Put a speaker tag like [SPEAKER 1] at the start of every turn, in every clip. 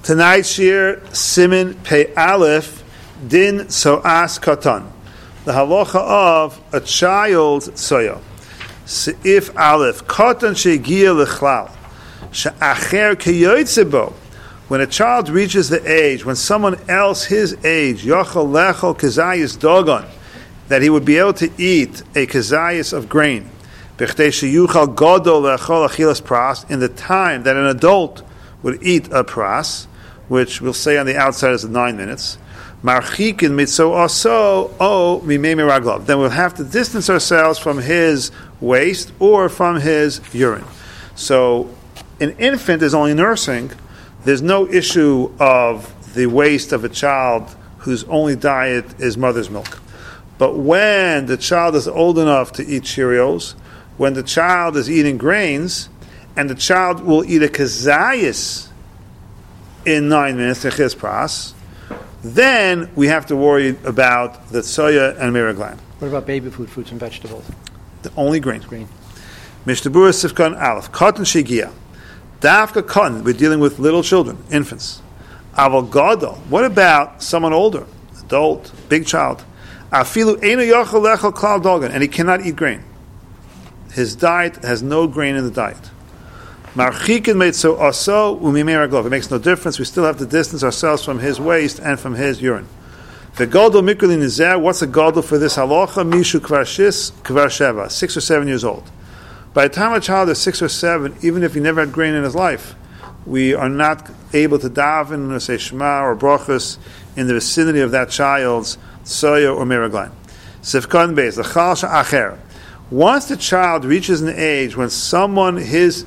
[SPEAKER 1] Tonight's shir, Simin Pei Aleph, Din So'as Katan. The halacha of a child's soya. Seif Aleph, Katan shegia lechlal, she'acher keyoytze bo. When a child reaches the age, when someone else his age, yochel lechol kezayis dogon, that he would be able to eat a kezayis of grain, b'chtei sheyuchal godol lechol achilas pras, in the time that an adult would eat a pras, which we'll say on the outside is 9 minutes. Marchikin mitzo aso o mimei miraglov. Then we'll have to distance ourselves from his waist or from his urine. So, an infant is only nursing. There's no issue of the waist of a child whose only diet is mother's milk. But when the child is old enough to eat Cheerios, when the child is eating grains, and the child will eat a kazayas in 9 minutes, pras, then we have to worry about the soya and miraglan.
[SPEAKER 2] What about baby food, fruits and vegetables?
[SPEAKER 1] The only grain.
[SPEAKER 2] Green.
[SPEAKER 1] Mishtabura Sifkan Aleph. Cotton Shigia. Dafka cotton, we're dealing with little children, infants. Aval Gadol. What about someone older, adult, big child? Afilu Eino Yochel Lechel Klal Dogan, and he cannot eat grain. His diet has no grain in the diet. Marchikin meitzo aso umimei raglov. It makes no difference. We still have to distance ourselves from his waist and from his urine. The gadol mikrolin nizeh. What's a gadol for this halacha? Mishu kvar sheva, 6 or 7 years old. By the time a child is 6 or 7, even if he never had grain in his life, we are not able to daven or say shema or brachos in the vicinity of that child's soya or miraglaim. Sifkan beis l'chal she'acher. Once the child reaches an age when someone his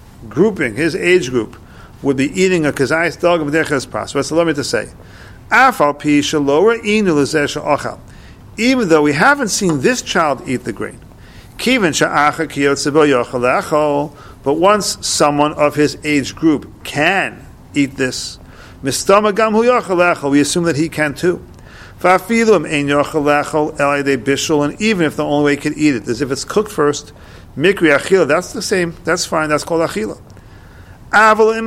[SPEAKER 1] age group, would be eating a kazayis dog of derechas pras. What's the limit to say? Afal pi shalora inu lezesh ochal. Even though we haven't seen this child eat the grain, kiven sha'acha kiyotze bo yochel lechol. But once someone of his age group can eat this, mistama gam hu yochel lechol, we assume that he can too. Va'afilum ein yochel lechol el yedei bishul, and even if the only way he could eat it is if it's cooked first, mikri achila, that's the same, that's fine, that's called achila. Aval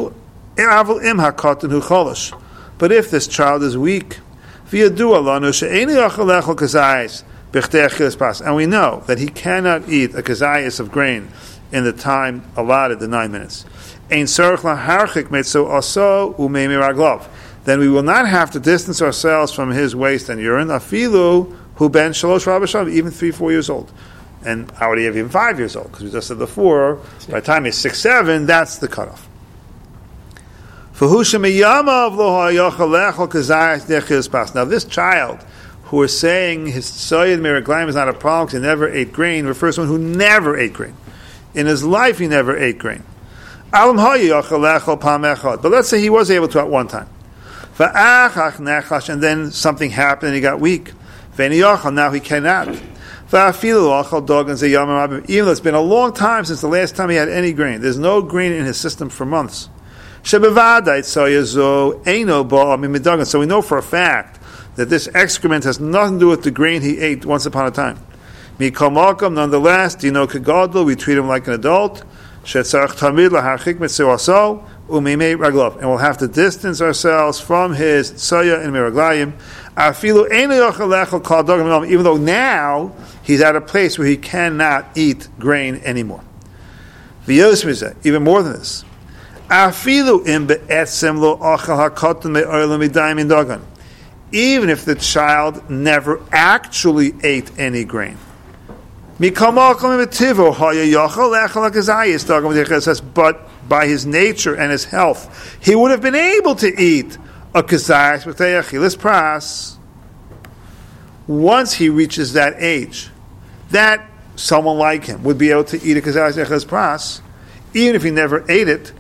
[SPEAKER 1] im hakatan hu cholish. But if this child is weak, v'yadu alanu she'eni yochel lechol kazayis b'chtei achilas pas, and we know that he cannot eat a kazayis of grain in the time allotted, the 9 minutes. Ein tzarich laharchik meitzo aso umei miraglov. Then we will not have to distance ourselves from his waist and urine. Afilu hu ben shalosh rabashav, even 3-4 years old. And I would have even 5 years old, because we just said before, by the time he's 6-7, that's the cutoff. Now this child who is saying his soy and miraglaim is not a problem because he never ate grain, refers to one who never ate grain. In his life he never ate grain. But let's say he was able to at one time. And then something happened and he got weak. Now he cannot. Even though it's been a long time since the last time he had any grain. There's no grain in his system for months. So we know for a fact that this excrement has nothing to do with the grain he ate once upon a time. Nonetheless, we treat him like an adult. And we'll have to distance ourselves from his soya and miraglayim. Even though now he's at a place where he cannot eat grain anymore. Even more than this. Even if the child never actually ate any grain. But by his nature and his health, he would have been able to eat a kazayis b'chtei achilas pras. Once he reaches that age, that someone like him would be able to eat a kazayis b'chtei pras, even if he never ate it.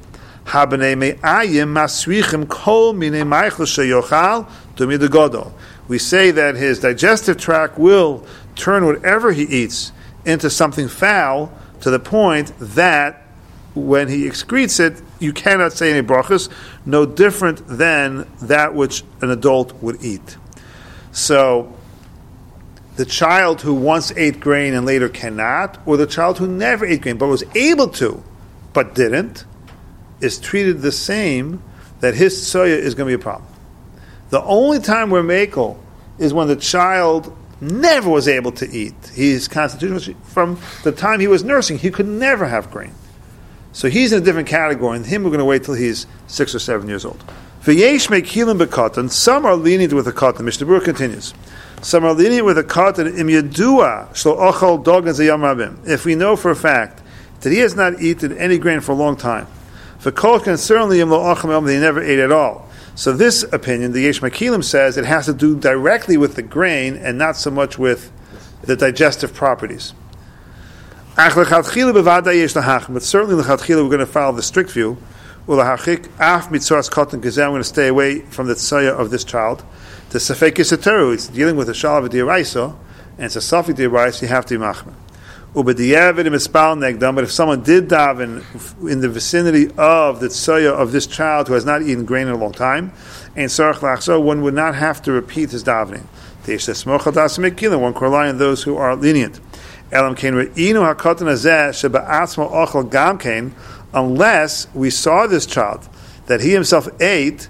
[SPEAKER 1] We say that his digestive tract will turn whatever he eats into something foul, to the point that when he excretes it, you cannot say any brachas, no different than that which an adult would eat. So, the child who once ate grain and later cannot, or the child who never ate grain but was able to, but didn't, is treated the same that his tsoya is going to be a problem. The only time we're makel is when the child never was able to eat. His constitution, from the time he was nursing, he could never have grain. So he's in a different category, and him we're going to wait till he's 6 or 7 years old. V'yesh mekilim b'katan. Some are lenient with a katan. Mishnah Berurah continues. Some are lenient with a katan. Im yedua shlo ochal dogan zayam rabim. If we know for a fact that he has not eaten any grain for a long time, v'kol can certainly im lo ochal they never ate at all. So this opinion, the Yesh Makilim says, it has to do directly with the grain and not so much with the digestive properties. But certainly we're going to follow the strict view. I'm going to stay away from the tzaya of this child. The Safek Yisateru, it's dealing with a shalav d'iraisa, and it's a safek d'iraisa, you have to be machmer. But if someone did daven in the vicinity of the tzaya of this child who has not eaten grain in a long time, and one would not have to repeat his davening. One can rely on those who are lenient. Unless we saw this child that he himself ate,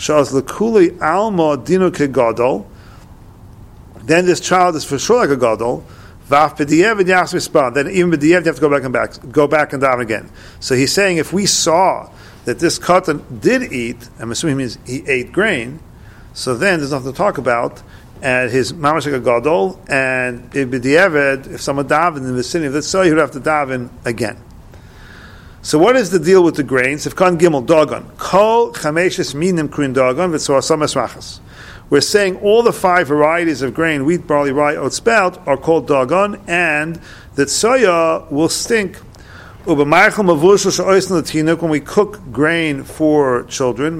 [SPEAKER 1] then this child is for sure like a gadol. Then even b'diavad you have to go back and daven again. So he's saying if we saw that this katan did eat, I'm assuming he means he ate grain, so then there's nothing to talk about. And his mamash like a gadol, and in b'diavad, if someone davened in the vicinity of that, so he would have to daven again. So what is the deal with the grains? Sifkan gimel dagon kol chameshes minim krin dagon v'tzoasam esrachas. We're saying all the 5 varieties of grain, wheat, barley, rye, oat, spelt, are called dagon, and the tsoya will stink. When we cook grain for children,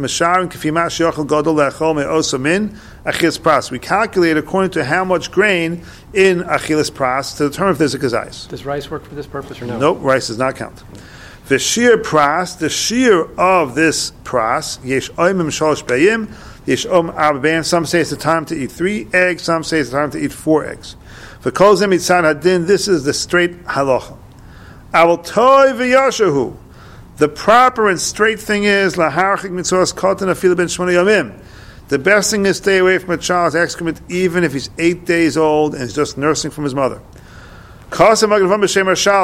[SPEAKER 1] we calculate according to how much grain in achilas pras to determine if there's a kazayis.
[SPEAKER 2] Does rice work for this purpose or no?
[SPEAKER 1] Nope, rice does not count. The shear pras, the shear of this pras, yesh oimim shalosh bayim, some say it's the time to eat 3 eggs, some say it's the time to eat 4 eggs. This is the straight halacha. The proper and straight thing is the best thing is stay away from a child's excrement even if he's 8 days old and is just nursing from his mother. One should not say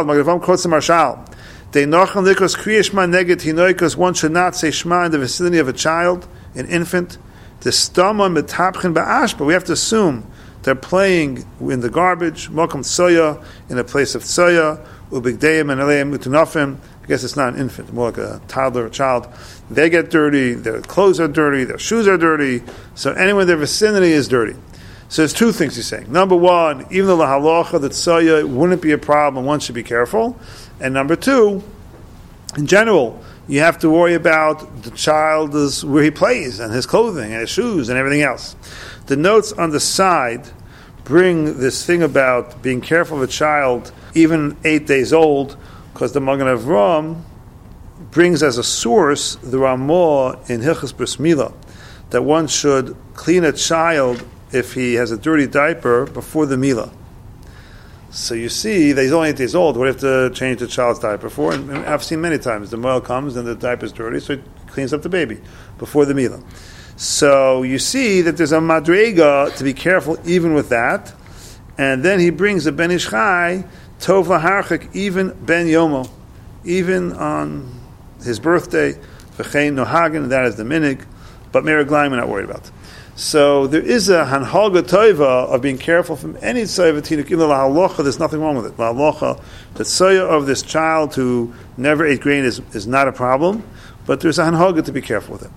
[SPEAKER 1] shema in the vicinity of a child, an infant. But we have to assume they're playing in the garbage, mokum tsoya, in a place of tsoya, ubigdeim and aleim utunafim. I guess it's not an infant, more like a toddler, a child. They get dirty, their clothes are dirty, their shoes are dirty, so anyone in their vicinity is dirty. So there's 2 things he's saying. Number 1, even though the halacha, that tsoya wouldn't be a problem, one should be careful. And number 2, in general, you have to worry about the child is where he plays and his clothing and his shoes and everything else. The notes on the side bring this thing about being careful of a child even 8 days old, because the Magen Avraham brings as a source the Ramah in Hilchos Bris Milah that one should clean a child if he has a dirty diaper before the Milah. So you see that he's only 8 days old. What do you have to change the child's diaper for? And I've seen many times. The moil comes and the diaper's dirty, so he cleans up the baby before the Milah. So you see that there's a madrega to be careful even with that. And then he brings a Ben Ish Chai, Tov Laharchik, even Ben Yomo, even on his birthday, V'chein Nohagen, that is the minig, but Meraglaim we're not worried about. So there is a hanhalga toiva of being careful from any tzoya v'tinuk. Even though la halacha, there's nothing wrong with it. La halacha, the tzoya of this child who never ate grain is not a problem, but there's a hanhalga to be careful with it.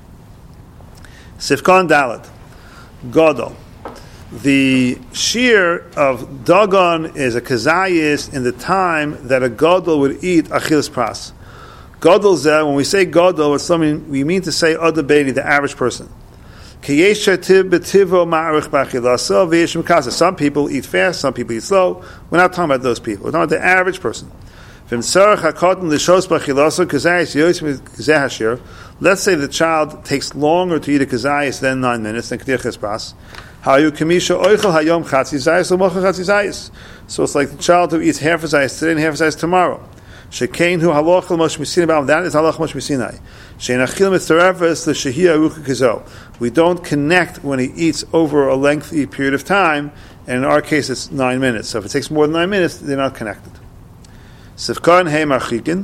[SPEAKER 1] Sifkan Dalad, Gadol. The shear of Dagon is a kazayis in the time that a Gadol would eat achilas pras. Gadol zeh, when we say Gadol, we mean to say Ada Beini, the average person. Some people eat fast, some people eat slow. We're not talking about those people. We're talking about the average person. Let's say the child takes longer to eat a kazayis than 9 minutes than K'dir Chespras. So it's like the child who eats half a zayis today and half a zayis tomorrow. Shekain hu halacha l'Moshe Sinai. That is halacha Moshe Sinai. Shein achil mitzarefes l'shehiyah arucha kazo. We don't connect when he eats over a lengthy period of time, and in our case it's 9 minutes. So if it takes more than 9 minutes, they're not connected. Sivkan hey marchikin.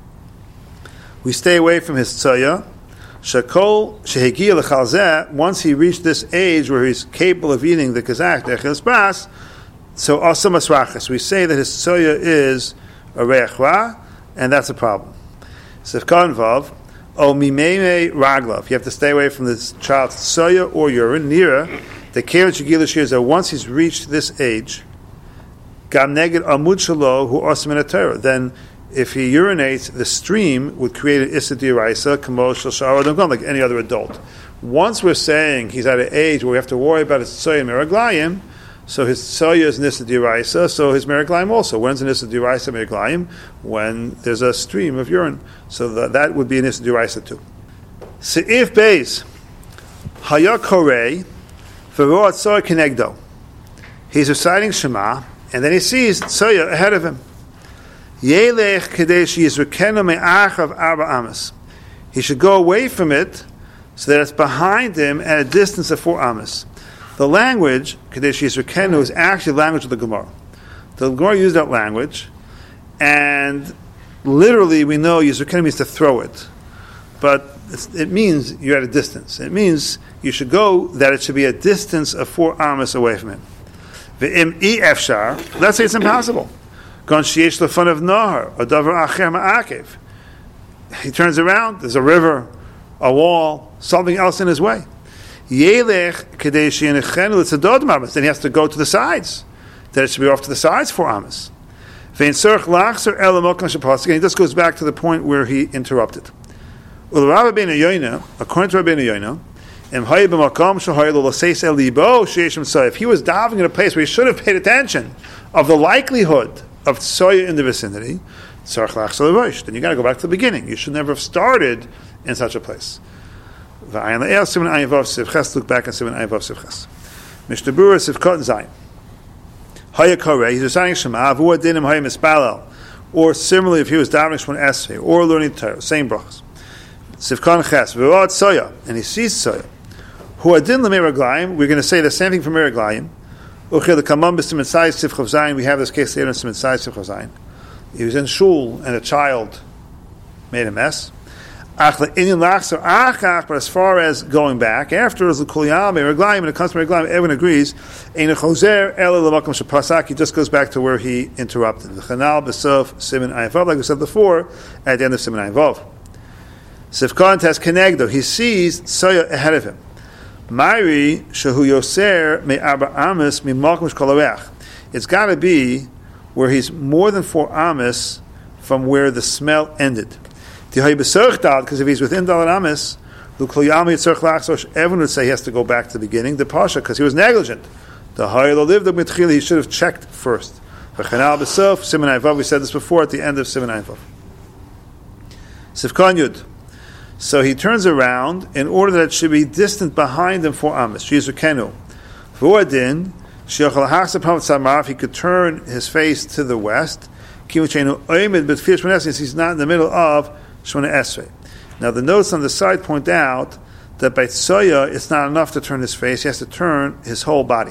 [SPEAKER 1] We stay away from his tzaya. Shakol shehegia lechalzeh. Once he reached this age where he's capable of eating the kazak, the echel bas, so asa masrachas. We say that his tzaya is a re'echra, and that's a problem. Sivkan vav. O mimeme raglav. You have to stay away from this child's tzaya or urine. Nira, the keren shegila shir that once he's reached this age, gam neged amud shalo hu asim in a Torah. Then, if he urinates, the stream would create an issa d'oraisa, kamo shel sha'ar adam, like any other adult. Once we're saying he's at an age where we have to worry about his tzaya and meraglayim, so his tzaya is an issa d'oraisa, so his meraglayim also. When's an issa d'oraisa meraglayim? When there's a stream of urine. So that would be an issa d'oraisa too. Se'if beis haya korei v'ro tzaya kenegdo. He's reciting Shema, and then he sees tzaya ahead of him. Yelech kadesh yizrukenu me'achav arba amas. He should go away from it so that it's behind him at a distance of 4 amas. The language kadesh yizrukenu is actually the language of the Gemara. The Gemara used that language, and literally we know yizrukenu means to throw it, but it means you're at a distance. It means you should go that it should be a distance of 4 amas away from him. V'im I efshar. Let's say it's impossible. Gon sheyesh lefan of nahar, a davar acher ma'akev. He turns around, there's a river, a wall, something else in his way. Yelech kadei sheyenechenu l'tzadod amas. Then he has to go to the sides. That it should be off to the sides 4 amas. Ve'in tzorch lachzer el hamokam shepasik. And he just goes back to the point where he interrupted. According to Rabbeinu Yoina, if he was davening in a place where he should have paid attention of the likelihood of tsoya in the vicinity, then you got to go back to the beginning. You should never have started in such a place. Look back in Siman Ayin Sivches. Mishnah Berurah Sivkot Zayin. Haya Koreh, he's reciting Shema, Avu Adinim Haya Mispalel, or similarly if he was davening Shmon Esrei, or learning Torah, same brachas. Sivkan Ches, V'roat Tsoya, and he sees Tsoya. Hu Adin L'mei Raglayim, we're going to say the same thing for Mei Raglayim. Uchil the Kamam B'Simen Tzai Sivchav Zayin, we have this case later in Simen Tzai Sivchav Zayin. He was in shul, and a child made a mess. But as far as going back, after is the Kulyam, Mei Raglayim, and it comes to Mei Raglayim, everyone agrees, Ein Choser Ela L'Makom Shepasak, he just goes back to where he interrupted. The Chanal B'Sof Simen Ayin Vav, like we said before, at the end of Simen Ayin Vav. Sivkon Tes Kenegdo, he sees Tsoya ahead of him. Mairi Shehu Yoser Me Arba Amis Mi Malkum Shkolareach. It's got to be where he's more than 4 amis from where the smell ended. Because if he's within Dalat Amis, everyone would say he has to go back to the beginning. The Pasha, because he was negligent. The Haylo lived the he should have checked first. We said this before at the end of Siman Ayin Vav. Sivkan Yud. So he turns around in order that it should be distant behind him 4 amas. Shizukenu. V'uadin, if he could turn his face to the west, he's not in the middle of Shmona Esrei. Now the notes on the side point out that by Tsoya it's not enough to turn his face, he has to turn his whole body.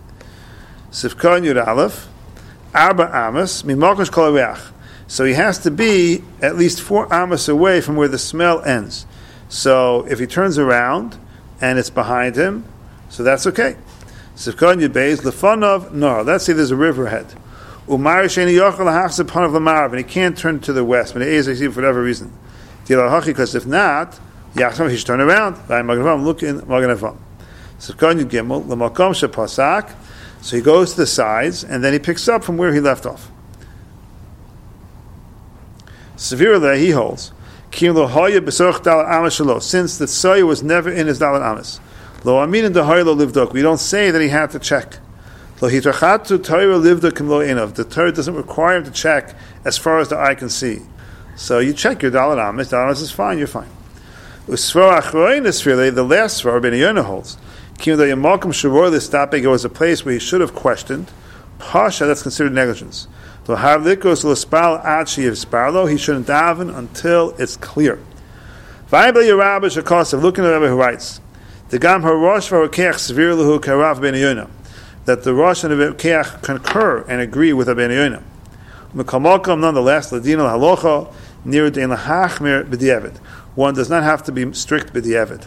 [SPEAKER 1] Sivkan Yud Aleph, Arba Amas, Mimakosh Kol Reach. So he has to be at least 4 amas away from where the smell ends. So if he turns around and it's behind him, so that's okay. Sivkan Yudbeis Lefanov Nar. Let's say there's a river ahead. Umar Sheni Yochel Hachzeb Panav Lamarav, and he can't turn to the west. But for whatever reason, because if not, Yachshav he should turn around. Look in Maganavam. Sivkan Yud Gimel Lamakom Shepasak. So he goes to the sides and then he picks up from where he left off. Severely he holds. Since the Tsoya was never in his Dalat Amas. We don't say that he had to check. The Torah doesn't require him to check as far as the eye can see. So you check your Dalat Amas. Dalat Amas is fine, you're fine. The last Svar, Ben Yonah holds. It was a place where he should have questioned. Pasha, that's considered negligence. He shouldn't daven until it's clear. Looking at the Rebbe who writes, that the Rosh and the Keach concur and agree with Rabbi Yonah. Nonetheless, one does not have to be strict b'diavad.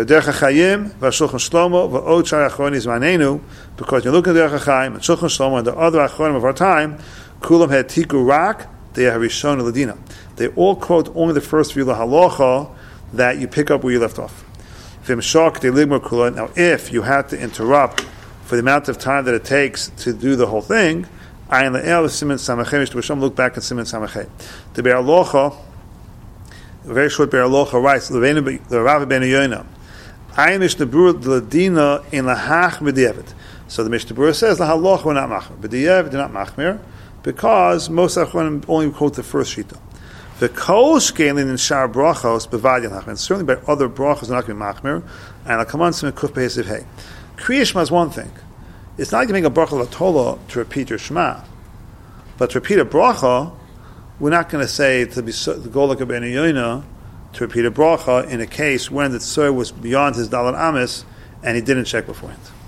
[SPEAKER 1] Because you look at the Derech HaChaim and Shulchan Shlomo and the other Achronim of our time, Kulam had Tiku Rak, they have Rishon Ladina. They all quote only the first few lahalocha that you pick up where you left off. Now, if you had to interrupt for the amount of time that it takes to do the whole thing, look back at Siman Samachay. The Be'er Halacha, a very short Be'er Halacha writes, the Rav Ben Yonah, so the Mishnah Berurah says the halacha we're not machmir, but the yev they're not machmir because most achronim only quote the first shita. The kol scaling in shar brachos bevadyan hachmir, and certainly by other brachos are not going to be machmir. And I'll come on to kuf beisiv hey. Kriya Shema is one thing. It's not giving a bracha l'tola to repeat your Shema, but to repeat a bracha, we're not going to say to go like a Ben Yonah to repeat a bracha in a case when the tzur was beyond his dalar amis and he didn't check beforehand.